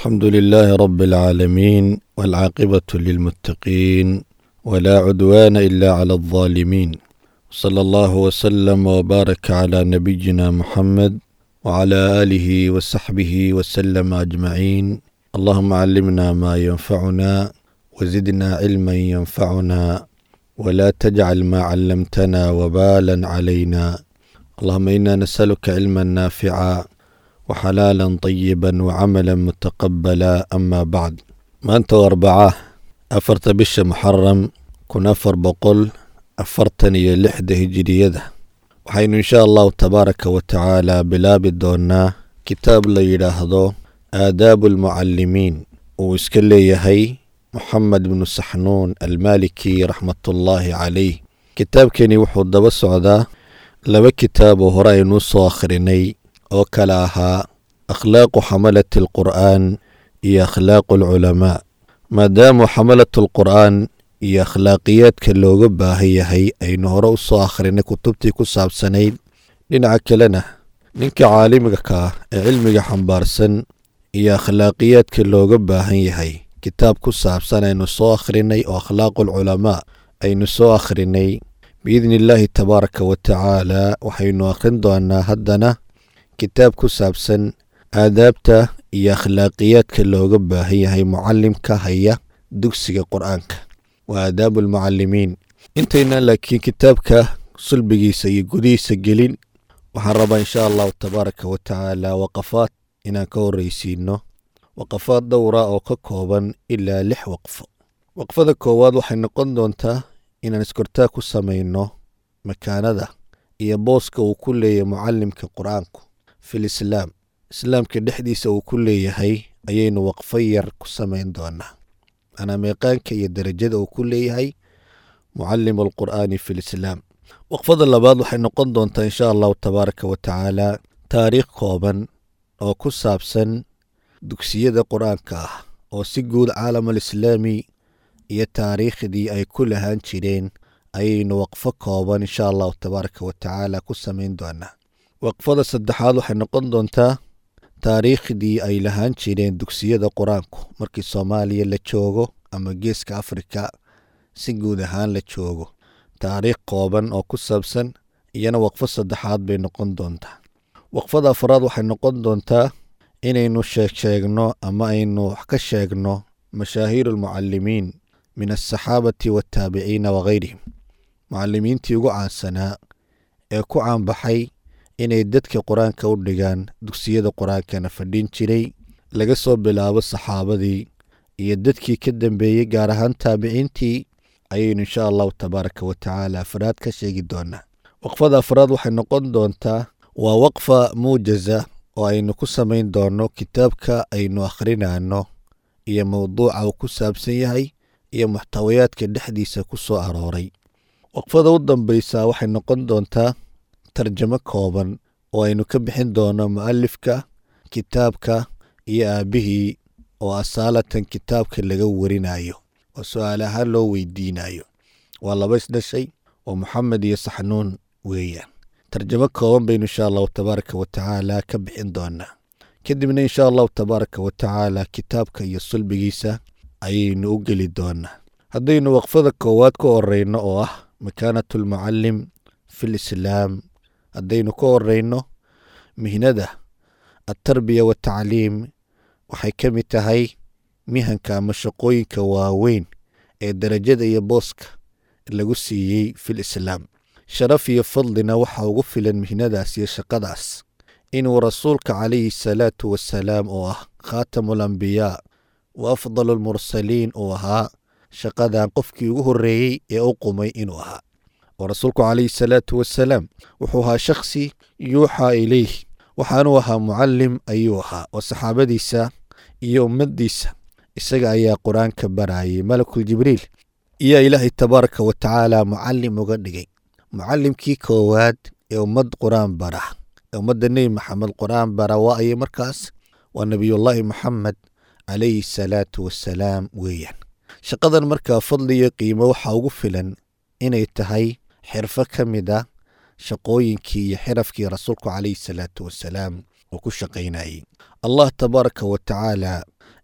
الحمد لله رب العالمين والعاقبة للمتقين ولا عدوان إلا على الظالمين. صلى الله وسلم وبارك على نبينا محمد وعلى آله وصحبه وسلم أجمعين. اللهم علمنا ما ينفعنا وزدنا علما ينفعنا ولا تجعل ما علمتنا وبالا علينا. اللهم إنا نسألك علما نافعا وحلالا طيبا وعملا متقبلا. أما بعد، maanta waa Arbacaa 4 bisha Muxaram 1446 hijriyada. waxaynu insha allahu tabaaraka wa tacaala bilaabi doonaa kitaab la yidhaahdo aadaabu almucallimiin uu iska leeyahay Muxamed bnu Saxnuun almaliki raxmatullaahi calayh. kitaabkani wuxuu daba socdaa 2 kitaab oo hore aynu soo akhrinay oo kala ahaa akhlaaqu xamalati alqur'aan iyo akhlaaqu alculamaa. maadaama xamalatu alqur'aan iyo akhlaaqiyaadka looga baahan yahay aynu hore u soo akhrinay kutubtii ku saabsanayd, dhinaca kalena ninka caalimiga ka ah ee cilmiga xambaarsan iyo akhlaaqiyaadka looga baahan yahay kitaab ku saabsan aynu soo akhrinay oo akhlaaqu alculamaa aynu soo akhrinay. biidni illaahi tabaaraka wa tacaala waxaynu akhrin doonaa haddana kitaab ku saabsan aadaabta iyo akhlaaqiyaadka looga baahan yahay mucallimka haya dugsiga qur'aanka, waa aadaabu almucallimiin. intaynaan laakiin kitaabka sulbigiisa iyo gudihiisa gelin, waxaan rabaa insha allahu tabaaraka wa tacaala waqafaad inaan ka horreysiino, waqafaad dhowra oo ka kooban ilaa 6 waqfo. waqfada koowaad waxay noqon doontaa inaan iskortaa ku samayno makaanada iyo booska uu ku leeyahay mucallimka qur'aanku fil islaam, islaamka dhexdiisa uu ku leeyahay ayaynu waqfo yar ku samayn doonaa, anaa meeqaanka iyo darajada uu ku leeyahay mucallim alqur'aani fil islaam. waqfada labaad waxay noqon doontaa insha allahu tabaaraka wa tacaala taariikh kooban oo ku saabsan dugsiyada qur'aanka ah oo si guud caalam alislaami iyo taariikhdii ay ku lahaan jireen ayaynu waqfo kooban insha allahu tabaaraka wa tacaala ku samayn doonaa. waqfada saddexaad waxay noqon doontaa taariikhdii ay lahaan jireen dugsiyada qur-aanku markii Soomaaliya la joogo ama geeska Afrika si guud ahaan la joogo, taariikh kooban oo ku saabsan iyana waqfo saddexaad bay noqon doontaa. waqfada afraad waxay noqon doontaa inaynu sheegno ama aynu wax ka sheegno mashaahiir almucallimiin min asaxaabati waataabiciina wagayrihim, mucallimiintii ugu caansanaa ee ku caanbaxay inay dadka qur-aanka u dhigaan dugsiyada qur-aankana fadhin jiray laga soo bilaabo saxaabadii iyo dadkii ka dambeeyey gaar ahaan taabiciintii ayaynu insha allahu tabaaraka wa tacaala afraad ka sheegi doonaa. waqfada afraad waxay noqon doontaa waa waqfa muujaza oo aynu ku samayn doono kitaabka aynu akhrinayno iyo mowduuca uu ku saabsan yahay iyo muxtawayaadka dhexdiisa ku soo arooray. waqfada u dambaysa waxay noqon doontaa tarjamo kooban oo aynu ka bixin doono mu'alifka kitaabka iyo aabihii oo asaalatan kitaabka laga warinayo oo su'aal ahaan loo weydiinayo. waa 2 isdhashay oo Muxamed iyo Saxnuun weeyaan. tarjamo kooban baynu insha allahu tabaaraka wa tacaala ka bixin doonaa, kadibna insha allahu tabaaraka wa tacaala kitaabka iyo sulbigiisa ayaynu u geli doonaa. haddaynu waqfada koowaad ka horeyno oo ah makaanatu almucallim fil islaam, haddaynu ka horeyno mihnada altarbiya watacliim, waxay ka mid tahay mihanka ama shaqooyinka waaweyn ee darajada iyo booska lagu siiyey fil islaam. sharaf iyo fadlina waxaa ugu filan mihnadaas iyo shaqadaas inuu rasuulka calayhi salaatu wasalaam oo ah khaatamu alambiyaa wa afdalu almursaliin uu ahaa shaqadan qofkii ugu horreeyey ee u qumay inuu ahaa. oo rasuulku calayhi salaatu wasalaam wuxuu ahaa shakhsi yuuxaa ilayh, waxaanuu ahaa mucallim ayuu ahaa oo saxaabadiisa iyo ummaddiisa isaga ayaa qur-aanka barayay. malakul jibriil iyaa ilaahay tabaaraka wa tacaala mucallim uga dhigay. mucallimkii koowaad ee ummad qur-aan bara, ee ummadda nebi maxamed qur-aan bara waa ayay markaas waa nebiyullaahi maxamed calayhi salaatu wasalaam weeyaan. shaqadan markaa fadli iyo qiimo waxaa ugu filan inay tahay xirfo ka mid a shaqooyinkii iyo xirafkii rasuulku calayhi salaatu wasalaam uu ku shaqaynayay. allah tabaaraka wa tacaala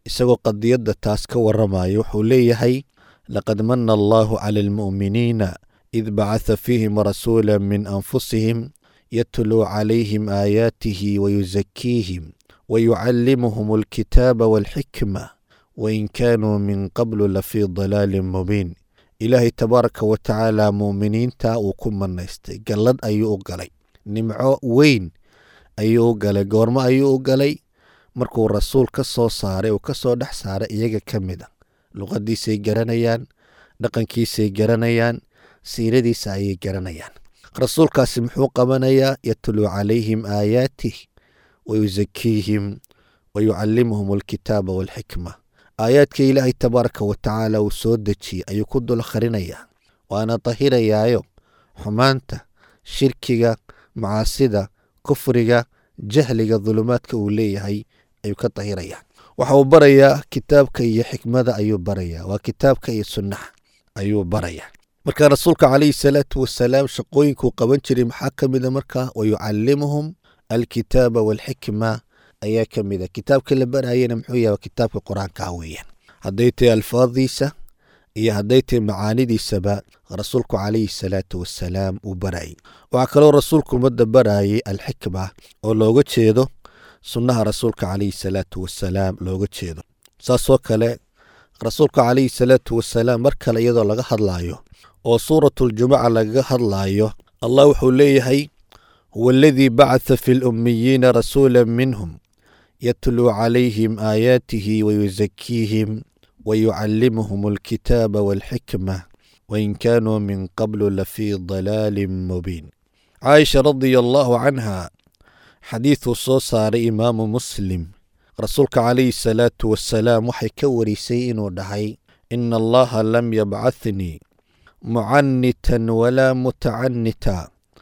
isagoo qadiyadda taas ka warramayo wuxuu leeyahay laqad mana allahu cala almu'miniina id bacatha fiihim rasuula min anfusihim yatluu calayhim aayaatihi wayusakiihim wayucallimuhum alkitaaba waalxikma wain kaanuu min qablu lafii dalaalin mubiin. ilaahay tabaaraka wa tacaala mu'miniinta uu ku manaystay gallad ayuu u galay, nimco weyn ayuu u galay. goormo ayuu u galay? markuu rasuul ka soo saaray uu ka soo dhex saaray iyaga ka mid a. luqadiisay garanayaan, dhaqankiisay garanayaan, siiradiisa ayay garanayaan. rasuulkaasi muxuu qabanayaa? yatluu calayhim aayaatih wayusakiihim wayucallimuhum alkitaaba waalxikma. aayaadka ilaahay tabaaraka wa tacaala uu soo dejiyey ayuu ku dul akhrinayaa, waana tahirayaayo xumaanta, shirkiga, macaasida, kufriga, jahliga, dulumaadka uu leeyahay ayuu ka tahirayaa. waxa uu barayaa kitaabka iyo xikmada ayuu barayaa, waa kitaabka iyo sunnaha ayuu barayaa. marka rasuulka calayhi salaatu wasalaam shaqooyinkuu qaban jiray maxaa ka mida markaa? wayucallimuhum alkitaaba waalxikma ayaa ka mida. kitaabka la barayana muxuu yahay? kitaabka qur-aanka weeyaan. hadday tahay alfaadiisa iyo hadday tahay macaanidiisaba rasuulku calayhi salaatu wasalaam uu barayay. waxaa kaloo rasuulku ummadda barayay alxikma oo looga jeedo sunnaha rasuulka calayhi salaatu wasalaam looga jeedo. saasoo kale rasuulka calayhi salaatu wasalaam mar kale iyadoo laga hadlaayo oo suuratuljumuca lagaga hadlaayo, allah wuxuu leeyahay huwa aladii bacatha fi lummiyiina rasuula minhum yatluu calayhim aayaatihi wayusakiihim wayucallimuhum alkitaaba waalxikma wain kaanuu min qablu lafii dalaalin mubiin. caaisha radia allahu canha xadiiduu soo saaray imaamu muslim, rasuulka calayhi salaatu wasalaam waxay ka warisay inuu dhahay ina allaha lam yabcathnii mucanitan walaa mutacanita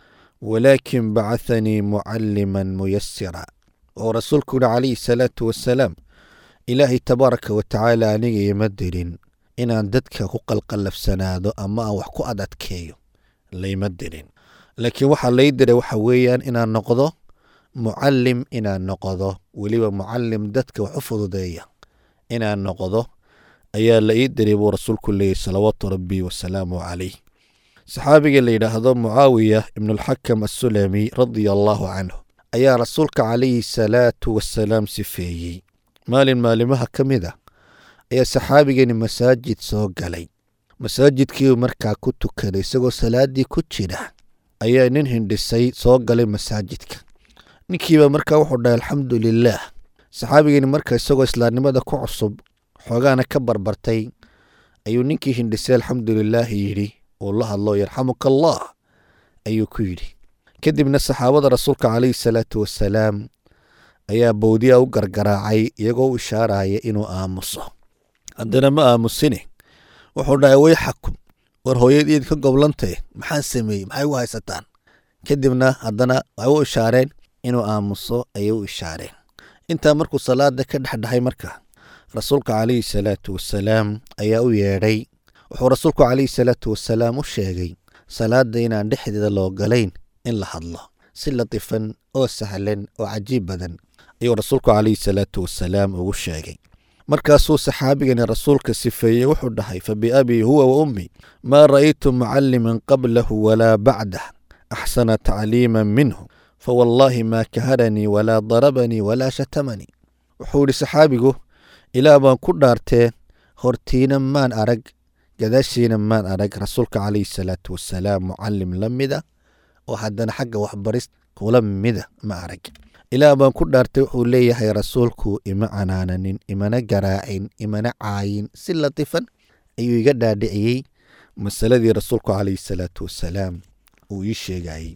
walaakin bacahanii mucalliman muyasira. oo rasuulkuna calayhi salaatu wasalaam ilaahay tabaaraka wa tacaala aniga ima dirin inaan dadka ku qalqallafsanaado ama aan wax ku adadkeeyo, layma dirin. laakiin waxaa lay diray waxa weeyaan inaan noqdo mucallim, inaan noqdo weliba mucallim dadka wax u fududeeya inaan noqdo ayaa la ii diray buu rasuulku leeyahy salawaatu rabbi wasalaamu calayh. saxaabiga la yidhaahdo mucaawiya ibnulxakam assulami radia allaahu canhu ayaa rasuulka calayhi salaatu wasalaam sifeeyey. maalin maalimaha ka mid a ayaa saxaabigani masaajid soo galay. masaajidkiiu markaa ku tukaday isagoo salaaddii ku jira ayaa nin hindhisay soo galay masaajidka. ninkiiba markaa wuxuu dhahay alxamdu lilaah. saxaabigani marka isagoo islaamnimada ku cusub xoogaana ka barbartay ayuu ninkii hindhisay alxamdulilaahi yidhi uu la hadlo yarxamuka allah ayuu ku yidhi. kadibna saxaabada rasuulka calayhi salaatu wasalaam ayaa bowdiya u gargaraacay iyagoo u ishaaraya inuu aamuso. haddana ma aamusine wuxuu dhahay wayxakum, war hooyadiid ka goblantay maxaan sameeyey, maxay u haysataan? kadibna haddana waxay u ishaareen inuu aamuso ayay u ishaareen. intaa markuu salaada ka dhexdhahay marka rasuulka calayhi salaatu wasalaam ayaa u yeedhay. wuxuu rasuulku calayhi salaatu wasalaam u sheegay salaada inaan dhexdeeda loo galayn in la hadlo, si latifan oo sahlan oo cajiib badan ayuu rasuulku calayhi salaatu wasalaam ugu sheegay. markaasuu saxaabigani rasuulka sifeeyey wuxuu dhahay fabiabii huwa wa ummi maa ra'aytu mucalliman qablahu walaa bacdah axsana tacliiman minhu fawallaahi maa kaharanii walaa darabanii walaa shatamanii. wuxuu yidhi saxaabigu ilaah baan ku dhaartee hortiina maan arag gadaashiina maan arag rasuulka calayhi salaatu wasalaam mucallim la mida oo haddana xagga waxbaris kula mida ma arag. ilaah baan ku dhaartay wuxuu leeyahay rasuulku ima canaananin, imana garaacin, imana caayin, si latifan ayuu iga dhaadhiciyey masaladii rasuulku calayhi salaatu wasalaam uu ii sheegayey.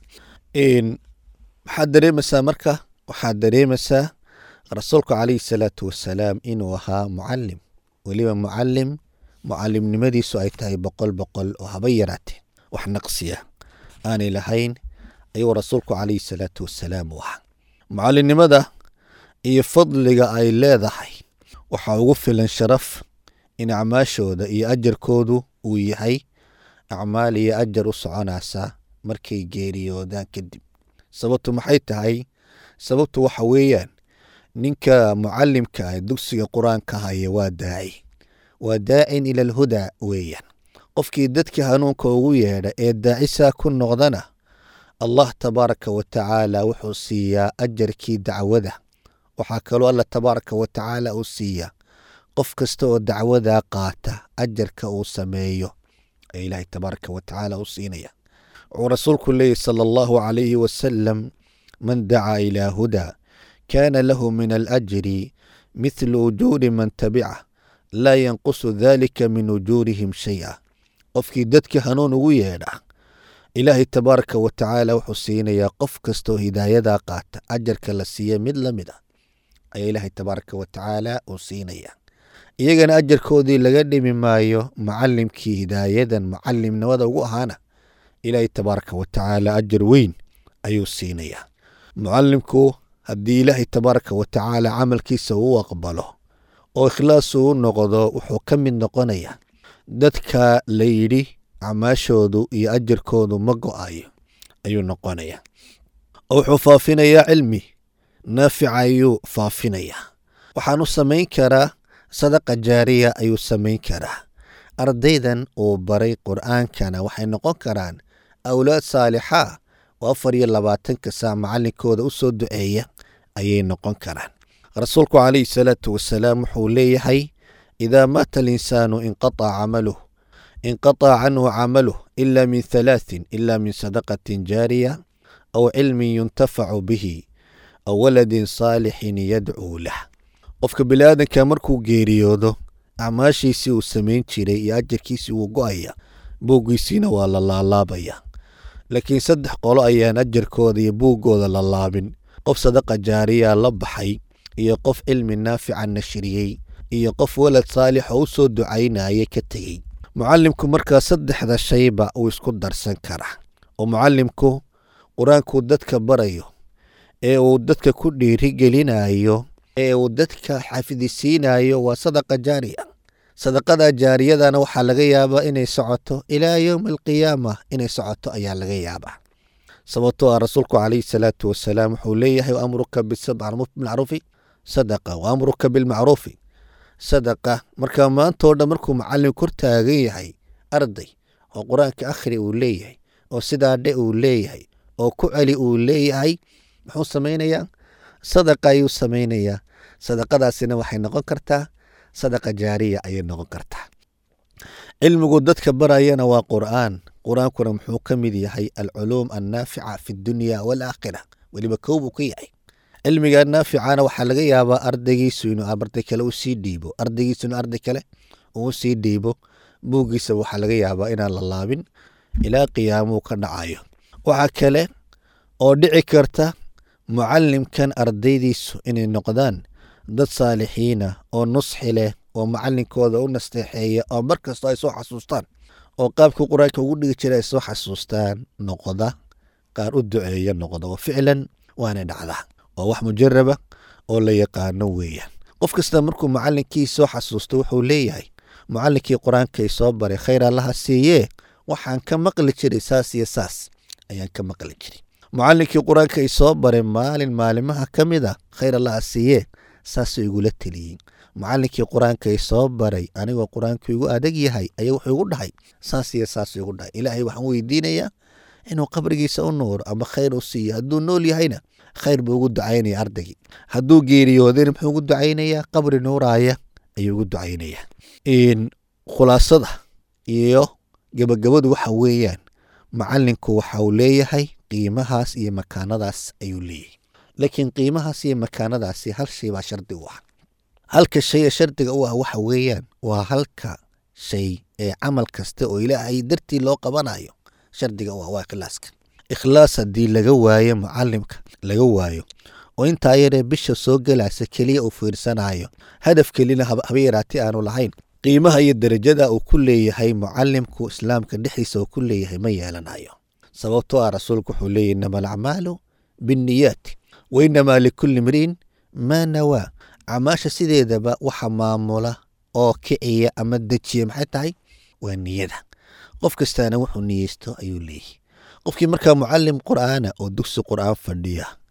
maxaad dareemaysaa marka? waxaad dareemaysaa rasuulku calayhi salaatu wasalaam inuu ahaa mucallim, weliba mucallimnimadiisu ay tahay 100 oo haba yaraatee wax naqsiya aanay lahayn ayuu rasuulku calayhi salaatu wasalaam u ahaa. mucallimnimada iyo fadliga ay leedahay waxaa ugu filan sharaf in acmaashooda iyo ajarkoodu uu yahay acmaal iyo ajar u soconaysa markay geeriyoodaan kadib. sababtu maxay tahay? sababtu waxa weeyaan ninka mucallimka ah dugsiga qur-aanka haya waa daaci, waa daacin ila alhudaa weeyaan. qofkii dadka hanuunka ugu yeedha ee daacisaa ku noqdana allah tabaaraka wa tacaala wuxuu siiyaa ajarkii dacwada. waxaa kaloo alla tabaaraka wa tacaala uu siiyaa qof kasta oo dacwadaa qaata ajarka uu sameeyo ee ilaahay tabaaraka wa tacaala u siinaya. wuxuu rasuulku leeyahy sala allahu calayhi wasalam, man dacaa ilaa hudaa kaana lahu min alajri mithlu ujuuri man tabicah laa yanqusu dalika min ujuurihim shay-a. qofkii dadka hanuun ugu yeedha ilaahay tabaaraka wa tacaala wuxuu siinayaa qof kastaoo hidaayadaa qaata ajarka la siiya mid la mid a ayaa ilaahay tabaaraka wa tacaala uu siinayaa. iyagana ajarkoodii laga dhimi maayo. mucallimkii hidaayadan mucallimnimada ugu ahaana ilaahay tabaaraka wa tacaala ajar weyn ayuu siinayaa. mucallimku haddii ilaahay tabaaraka wa tacaala camalkiisa uu aqbalo oo ikhlaas uu noqdo wuxuu ka mid noqonayaa dadka la yidhi acmaashoodu iyo ajarkoodu ma go-ayo ayuu noqonayaa. oo wuxuu faafinayaa cilmi naafica ayuu faafinayaa. waxaanu samayn karaa sadaqa jaariya ayuu samayn karaa. ardaydan uu baray qur'aankana waxay noqon karaan awlaad saalixa oo 24 saac macallinkooda u soo duceeya ayay noqon karaan. rasuulku calayhi salaatu wasalaam wuxuu leeyahay, idaa maata alinsaanu inqataca canhu camaluh ila min 3 ila min sadaqatin jaariya aw cilmin yuntafacu bihi aw waladin saalixin yadcuu lah. qofka biniaadanka markuu geeriyoodo acmaashiisii uu samayn jiray iyo ajarkiisii wuu go-aya, buuggiisiina waa la laalaabaya. laakiin 3 qolo ayaan ajarkooda iyo buuggooda la laabin. qof sadaqa jaariya la baxay, iyo qof cilmi naafica nashriyey, iyo qof walad saalix oo u soo ducaynaya ka tegey. mucallimku markaa 3 shayba uu isku darsan karaa. oo mucallimku qur-aankuu dadka barayo ee uu dadka ku dhiirigelinayo ee uu dadka xafidisiinayo waa sadaqa jaariya. sadaqada jaariyadana waxaa laga yaabaa inay socoto ilaa yowmi alqiyaama inay socoto ayaa laga yaabaa. sababtoo ah rasuulku calayhi salaatu wasalaam wuxuu leeyahay, waamruka bilmacruufi sadaqa waamruka bilmacruufi sadaqa. marka maantoo dhan markuu macallin kor taagan yahay arday oo qur-aanka akhri uu leeyahay oo sidaa dhe uu leeyahay oo ku celi uu leeyahay, muxuu samaynayaa? sadaqa ayuu samaynayaa. sadaqadaasina waxay noqon kartaa sadaqa jaariya ayay noqon kartaa. cilmigu dadka barayana waa qur'aan. qur-aankuna muxuu ka mid yahay alculuum annaafica fi dunya waalaakhira, weliba koobuu ka yahay. cilmiga naaficana waxaa laga yaabaa ardaygiisu inuu arday kale u sii dhiibo, ardaygiisu inuu arday kale uu sii dhiibo. buuggiisa waxaa laga yaabaa inaan la laabin ilaa qiyaamuu ka dhacayo. waxaa kale oo dhici karta mucallimkan ardaydiisu inay noqdaan dad saalixiina oo nusxi leh oo macallinkooda u nasteexeeya oo mar kastoo ay soo xasuustaan oo qaabkii qur-aanka ugu dhigi jira ay soo xasuustaan noqda, qaar u duceeya noqda. oo ficlan waana dhacdaa, waa wax mujaraba oo la yaqaano weeyaan. qof kasta markuu macallinkii soo xasuusto wuxuu leeyahay, macallinkii qur-aanka ay soo baray khayr allaha siiyee, waxaan ka maqli jiray saas iyo saas ayaan ka maqli jiray. macallinkii qur-aanka ay soo baray maalin maalimaha ka mid a khayr allaha siiyee, saasuu igula teliyey. macallinkii qur-aanka ay soo baray anigoo qur-aanku igu adag yahay ayaa wuxuu igu dhahay saas iyo saas igu dhahay. ilaahay waxaan weydiinayaa inuu qabrigiisa u nuuro ama khayr u siiyo. hadduu nool yahayna khayr buu ugu ducaynaya ardaygii. hadduu geeriyoodayna muxuu ugu ducaynayaa? qabri nuuraaya ayuu ugu ducaynayaa. khulaasada iyo gabagabadu waxa weeyaan, macallinku waxa uu leeyahay qiimahaas iyo makaanadaas ayuu leeyahay. laakiin qiimahaas iyo makaanadaasi hal shay baa shardi u ah. halka shay ee shardiga u ah waxa weeyaan waa halka shay ee camal kasta oo ilaahay dartii loo qabanayo shardiga u ah waa ikhlaaska. ikhlaas haddii laga waayo mucallimka laga waayo oo intaa yaree bisha soo gelaysa keliya uu fiirsanayo, hadaf kelina haba yaraatee aanu lahayn, qiimaha iyo darajada uu ku leeyahay mucallimku islaamka dhexdiisa uu ku leeyahay ma yeelanayo. sababtoo ah rasuulku wuxuu leeyahy, inama alacmaalu binniyaati wa inamaa likulli imriin maa nawaa. acmaasha sideedaba waxa maamula oo kiciya ama dejiya maxay tahay? waa niyada. qof kastaana wuxuu niyeysto ayuu leeyahay. qofkii markaa mucallim qur'aana oo dugsi qur'aan fadhiya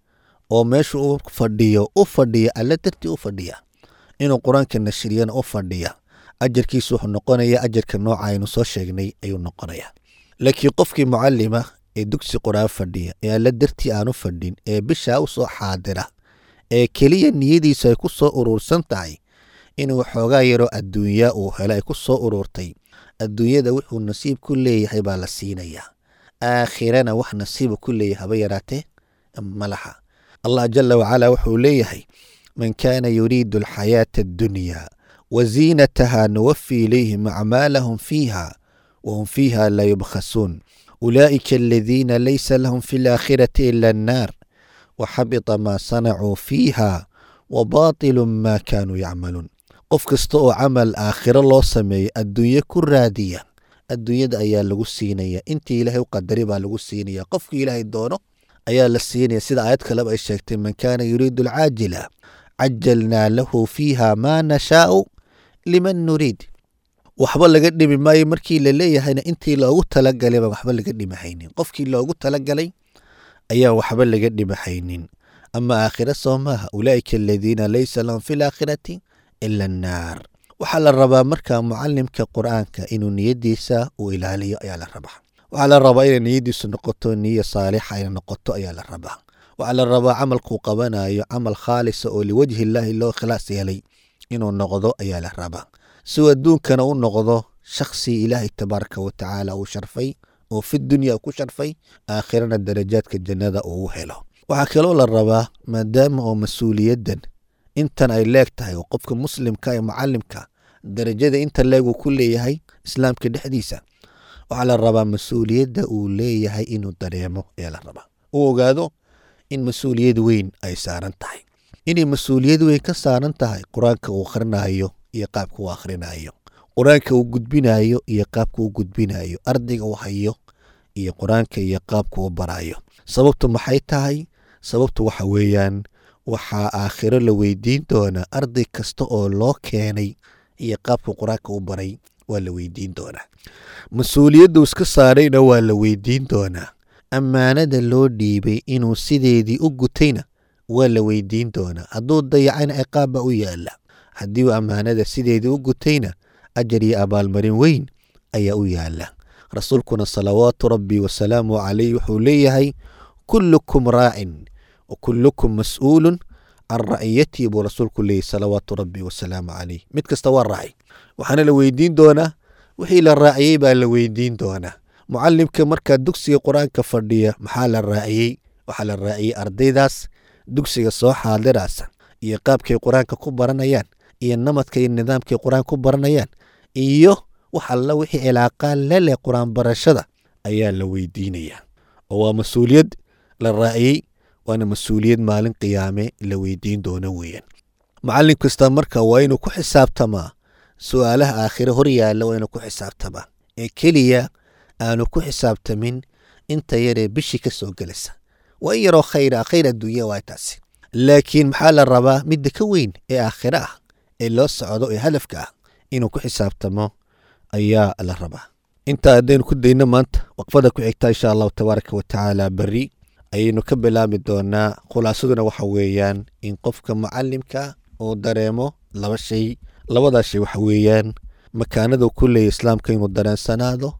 oo meesha u fadhiya alla dartii u fadhiya inuu qur-aanka nashriyana u fadhiya ajarkiisu wuxuu noqonayaa ajarka nooca aynu soo sheegnay ayuu noqonayaa. laakiin qofkii mucallima ee dugsi qur-aan fadhiya ee alla dartii aanu fadhin ee bishaa u soo xaadira ee keliya niyadiisu ay ku soo urursan tahay inuu xoogaa yaroo adduunya uu helo ay ku soo ururtay, adduunyada wuxuu nasiib ku leeyahay baa la siinayaa, aakhirana wax nasiiba ku leeyahay haba yaraatee ma laha. allah jala wacala wuxuu leeyahay man kaana yuriidu alxayaata addunya waziinataha nuwafi ilayhim acmaalahum fiiha wahum fiiha laa yubkhasuun ulaa'ika aladiina laysa lahum fi alaakhirati ila annaar waxabita maa sanacuu fiiha wabaatilu maa kaanuu yacmaluun. qof kasta oo camal aakhiro loo sameeyo adduunye ku raadiya, adduunyada ayaa lagu siinaya, intii ilaahay u qadari baa lagu siinaya, qofkii ilaahay doono ayaa la siinaya. sida aayad kaleba ay sheegtay man kaana yuriidu alcaajila cajalnaa lahu fiiha maa nashaau liman nuriid. waxba laga dhimi maayo markii la leeyahayna intii loogu talagalay baan waxba laga dhimahaynin. qofkii loogu talagalay ayaan waxba laga dhimahaynin. ama aakhira soo maaha, ulaa'ika aladiina laysa lahum fi laakhirati ila annaar. waxaa la rabaa markaa mucalimka qur-aanka inuu niyadiisa uu ilaaliyo ayaa la rabaa. waxaa la rabaa inay niyadiisu noqoto niya saalixa ay noqoto ayaa la rabaa. waxaa la rabaa camalkuu qabanayo camal khaalisa oo liwajhi illaahi loo khilaas yeelay inuu noqdo ayaa la rabaa, si adduunkana u noqdo shakhsi ilaahay tabaaraka wa tacaala uu sharfay oo fi dunya ku sharfay, aakhirana darajaadka jannada uu helo. waxaa kaloo la rabaa maadaama oo mas-uuliyaddan intan ay leeg tahay oo qofka muslimka ee mucalimka darajada inta leegu ku leeyahay islaamka dhexdiisa, waxaa la rabaa mas-uuliyadda uu leeyahay inuu dareemo ayaa la rabaa, uu ogaado in mas-uuliyad weyn ay saaran tahay, inay mas-uuliyad weyn ka saaran tahay qur-aanka uu akhrinayo iyo qaabka uu akhrinayo, qur-aanka uu gudbinayo iyo qaabka uu gudbinayo, ardayga uu hayo iyo qur-aanka iyo qaabka uu barayo. sababtu maxay tahay? sababtu waxa weeyaan waxaa aakhiro la weydiin doonaa arday kasta oo loo keenay iyo qaabka qur-aanka u baray waa la weydiin doonaa. mas-uuliyaddu iska saarayna waa la weydiin doonaa. ammaanada loo dhiibay inuu sideedii u gutayna waa la weydiin doonaa. hadduu dayacayna ciqaab baa u yaala. haddii uu ammaanada sideedii u gutayna ajar iyo abaalmarin weyn ayaa u yaala. rasuulkuna salawaatu rabbi wasalaamu calayh wuxuu leeyahay kullukum raacin wa kullukum mas'uulun can ra'iyatii buu rasuulku leeyahy salawaatu rabbi wasalaamu calayh. mid kasta waa raacay, waxaana la weydiin doonaa wixii la raaciyey baa la weydiin doonaa. mucalimka markaa dugsiga qur-aanka fadhiya maxaa la raaciyey? waxaa la raaciyey ardaydaas dugsiga soo xaadiraysa iyo qaabkay qur-aanka ku baranayaan iyo namadka iyo nidaamkay qur-aanka ku baranayaan iyo wax alla wixii cilaaqaan la leh qur-aan barashada ayaa la weydiinayaa. oo waa mas-uuliyad la raaciyey, waana mas-uuliyad maalin qiyaame la weydiin doono weeyaan. mucalim kasta marka waa inuu ku xisaabtamaa su-aalaha aakhire hor yaalla, waa inuu ku xisaabtamaa ee keliya aanu ku xisaabtamin inta yaree bishii ka soo gelaysa. waa in yaroo khayr adduunya waa taasi, laakiin maxaa la rabaa midda ka weyn ee aakhire ah ee loo socdo ee hadafka ah inuu ku xisaabtamo ayaa la rabaa. intaa haddaynu ku dayno maanta waqfada ku xigta insha allahu tabaaraka wa tacaala berri ayaynu ka bilaabi doonaa. khulaasaduna waxa weeyaan in qofka mucalimka uu dareemo laba shay. labadaa shay waxa weeyaan makaanada ku leeya islaamka inuu dareensanaado,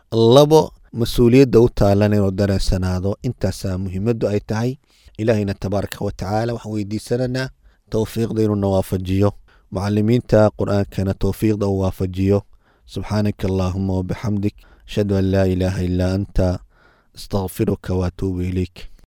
labo mas-uuliyadda u taalan inuu dareensanaado. intaasaa muhiimaddu ay tahay. ilaahayna tabaaraka wa tacaala waxaan weydiisananaa towfiiqda inuu na waafajiyo, mucalimiinta qur-aankana towfiiqda uu waafajiyo. subxaanaka allaahuma wabixamdik ashhadu an laa ilaaha illaa anta astaqfiruka waatuubu ilayk.